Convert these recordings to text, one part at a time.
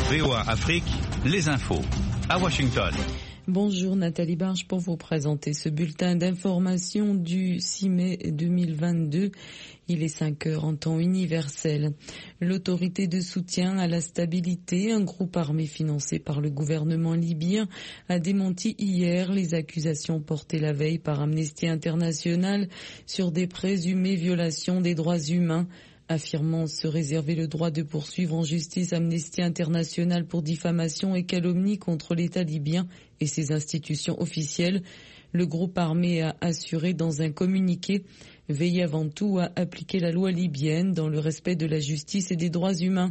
VOA Afrique, les infos. À Washington. Bonjour Nathalie Barge pour vous présenter ce bulletin d'information du 6 mai 2022. Il est 5 heures en temps universel. L'autorité de soutien à la stabilité, un groupe armé financé par le gouvernement libyen, a démenti hier les accusations portées la veille par Amnesty International sur des présumées violations des droits humains. Affirmant se réserver le droit de poursuivre en justice Amnesty International pour diffamation et calomnie contre l'État libyen et ses institutions officielles, le groupe armé a assuré dans un communiqué veiller avant tout à appliquer la loi libyenne dans le respect de la justice et des droits humains.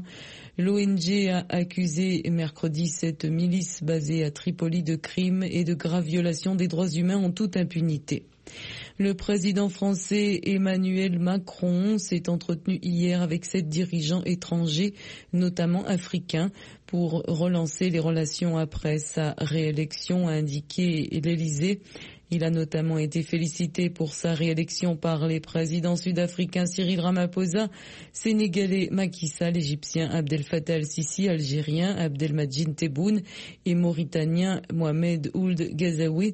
L'ONG a accusé mercredi cette milice basée à Tripoli de crimes et de graves violations des droits humains en toute impunité. Le président français Emmanuel Macron s'est entretenu hier avec 7 dirigeants étrangers, notamment africains, pour relancer les relations après sa réélection, a indiqué l'Élysée. Il a notamment été félicité pour sa réélection par les présidents sud-africains Cyril Ramaphosa, sénégalais Macky Sall, égyptien Abdel Fattah el-Sisi, algérien Abdelmadjid Tebboune et mauritanien Mohamed Ould Ghazouani.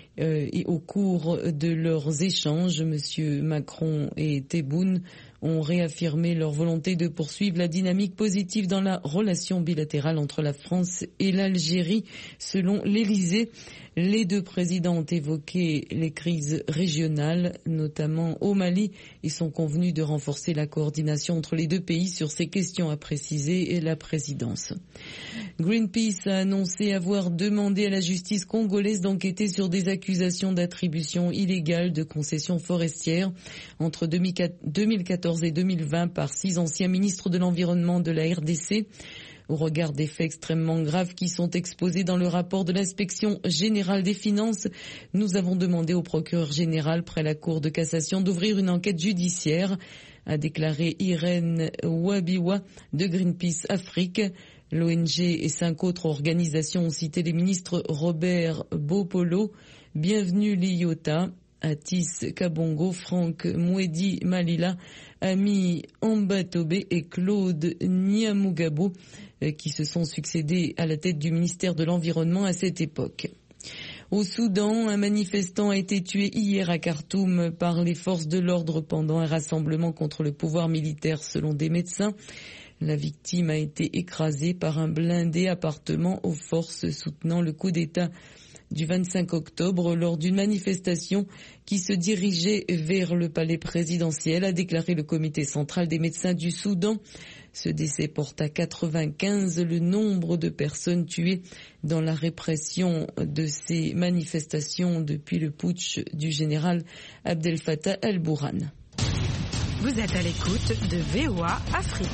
Et au cours de leurs échanges, M. Macron et Tebboune ont réaffirmé leur volonté de poursuivre la dynamique positive dans la relation bilatérale entre la France et l'Algérie. Selon l'Élysée, les deux présidents ont évoqué les crises régionales, notamment au Mali. Ils sont convenus de renforcer la coordination entre les deux pays sur ces questions, a précisé la présidence. Greenpeace a annoncé avoir demandé à la justice congolaise d'enquêter sur des accusations d'attribution illégale de concessions forestières entre 2014 et 2020 par 6 anciens ministres de l'Environnement de la RDC. Au regard des faits extrêmement graves qui sont exposés dans le rapport de l'inspection générale des finances, nous avons demandé au procureur général près la Cour de cassation d'ouvrir une enquête judiciaire, a déclaré Irène Wabiwa de Greenpeace Afrique. L'ONG et 5 autres organisations ont cité les ministres Robert Bopolo, Bienvenue Liyota, Atis Kabongo, Franck Mouedi Malila, Ami Ambatobe et Claude Nyamugabo qui se sont succédés à la tête du ministère de l'Environnement à cette époque. Au Soudan, un manifestant a été tué hier à Khartoum par les forces de l'ordre pendant un rassemblement contre le pouvoir militaire selon des médecins. La victime a été écrasée par un blindé appartenant aux forces soutenant le coup d'État du 25 octobre lors d'une manifestation qui se dirigeait vers le palais présidentiel, a déclaré le comité central des médecins du Soudan. Ce décès porte à 95 le nombre de personnes tuées dans la répression de ces manifestations depuis le putsch du général Abdel Fattah el-Burhan. Vous êtes à l'écoute de VOA Afrique.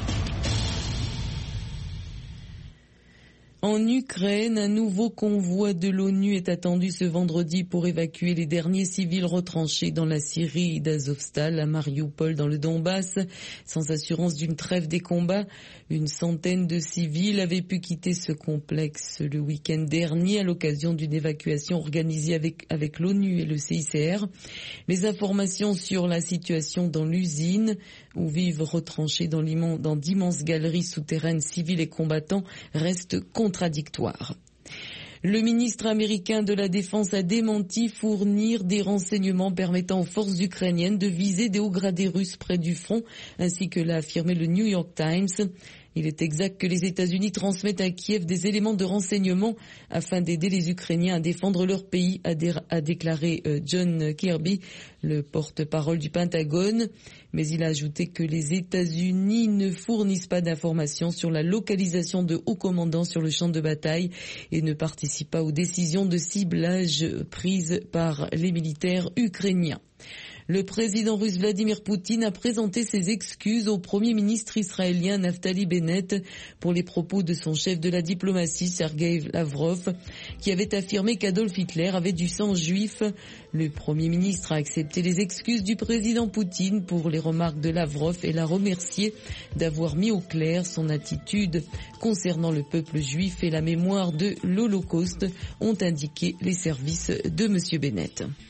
En Ukraine, un nouveau convoi de l'ONU est attendu ce vendredi pour évacuer les derniers civils retranchés dans la Syrie d'Azovstal à Mariupol dans le Donbass. Sans assurance d'une trêve des combats, une centaine de civils avaient pu quitter ce complexe le week-end dernier à l'occasion d'une évacuation organisée avec l'ONU et le CICR. Les informations sur la situation dans l'usine où vivent retranchés dans d'immenses galeries souterraines civils et combattants restent contradictoires. Le ministre américain de la Défense a démenti fournir des renseignements permettant aux forces ukrainiennes de viser des hauts gradés russes près du front, ainsi que l'a affirmé le New York Times. Il est exact que les États-Unis transmettent à Kiev des éléments de renseignement afin d'aider les Ukrainiens à défendre leur pays, a déclaré John Kirby, le porte-parole du Pentagone. Mais il a ajouté que les États-Unis ne fournissent pas d'informations sur la localisation de hauts commandants sur le champ de bataille et ne participent pas aux décisions de ciblage prises par les militaires ukrainiens. Le président russe Vladimir Poutine a présenté ses excuses au premier ministre israélien Naftali Bennett pour les propos de son chef de la diplomatie Sergei Lavrov, qui avait affirmé qu'Adolf Hitler avait du sang juif. Le premier ministre a accepté les excuses du président Poutine pour les remarques de Lavrov et l'a remercié d'avoir mis au clair son attitude concernant le peuple juif et la mémoire de l'Holocauste, ont indiqué les services de M. Bennett.